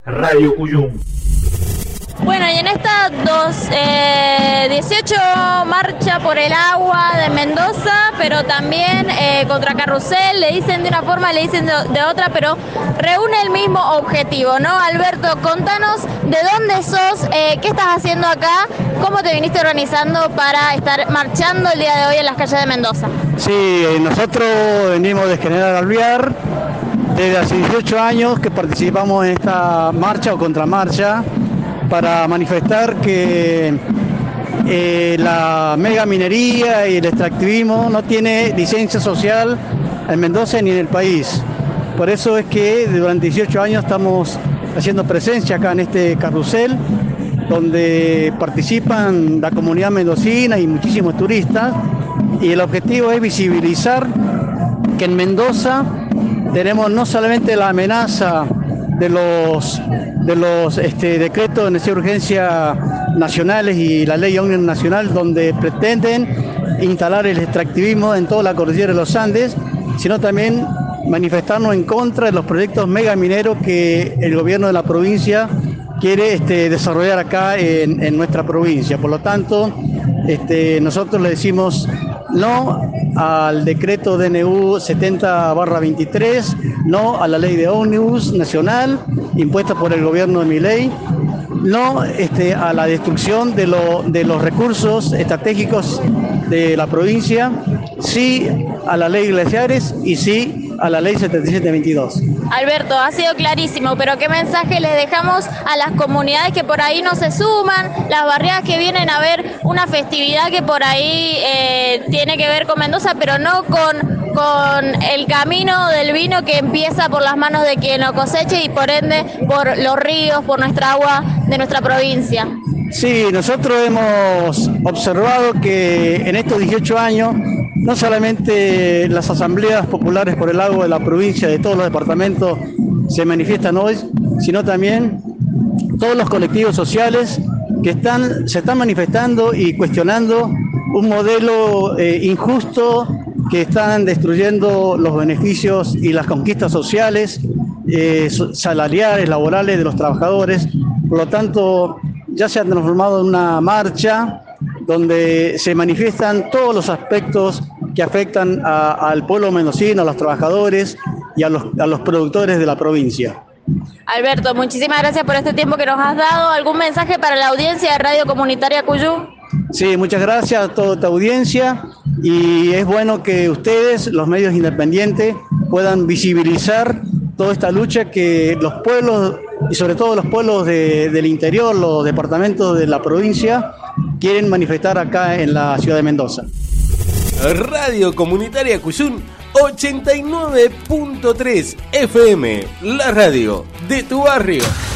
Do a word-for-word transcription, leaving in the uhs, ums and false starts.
Radio Cuyum. Bueno, y en esta dos, eh, dieciocho marcha por el agua de Mendoza, pero también eh, contra Carrusel, le dicen de una forma, le dicen de, de otra, pero reúne el mismo objetivo, ¿no? Alberto, contanos de dónde sos, eh, qué estás haciendo acá, cómo te viniste organizando para estar marchando el día de hoy en las calles de Mendoza. Sí, nosotros venimos de General Alvear, desde hace dieciocho años que participamos en esta marcha o contramarcha, para manifestar que eh, la mega minería y el extractivismo no tiene licencia social en Mendoza ni en el país. Por eso es que durante dieciocho años estamos haciendo presencia acá en este carrusel, donde participan la comunidad mendocina y muchísimos turistas, y el objetivo es visibilizar que en Mendoza tenemos no solamente la amenaza de los de los este, decretos de necesidad de urgencia nacionales y la ley ómnibus nacional, donde pretenden instalar el extractivismo en toda la cordillera de los Andes, sino también manifestarnos en contra de los proyectos megamineros que el gobierno de la provincia quiere este, desarrollar acá en, en nuestra provincia. Por lo tanto, este, nosotros le decimos no al decreto D N U setenta barra veintitrés, no a la ley de ómnibus nacional impuesta por el gobierno de Milei, no este, a la destrucción de, lo, de los recursos estratégicos de la provincia, sí a la ley glaciares y sí a la ley setenta y siete veintidós. Alberto, ha sido clarísimo, pero ¿qué mensaje le dejamos a las comunidades que por ahí no se suman, las barriadas que vienen a ver una festividad que por ahí eh, tiene que ver con Mendoza, pero no con, con el camino del vino que empieza por las manos de quien lo coseche y por ende por los ríos, por nuestra agua de nuestra provincia? Sí, nosotros hemos observado que en estos dieciocho años no solamente las asambleas populares por el agua de la provincia, de todos los departamentos, se manifiestan hoy, sino también todos los colectivos sociales que están, se están manifestando y cuestionando un modelo eh, injusto, que están destruyendo los beneficios y las conquistas sociales, eh, salariales, laborales de los trabajadores. Por lo tanto, ya se ha transformado en una marcha donde se manifiestan todos los aspectos que afectan a, al pueblo mendocino, a los trabajadores y a los, a los productores de la provincia. Alberto, muchísimas gracias por este tiempo que nos has dado. ¿Algún mensaje para la audiencia de Radio Comunitaria Cuyum? Sí, muchas gracias a toda tu audiencia, y es bueno que ustedes, los medios independientes, puedan visibilizar toda esta lucha que los pueblos, y sobre todo los pueblos de, del interior, los departamentos de la provincia, quieren manifestar acá en la ciudad de Mendoza. Radio Comunitaria Cuyum ochenta y nueve punto tres F M, la radio de tu barrio.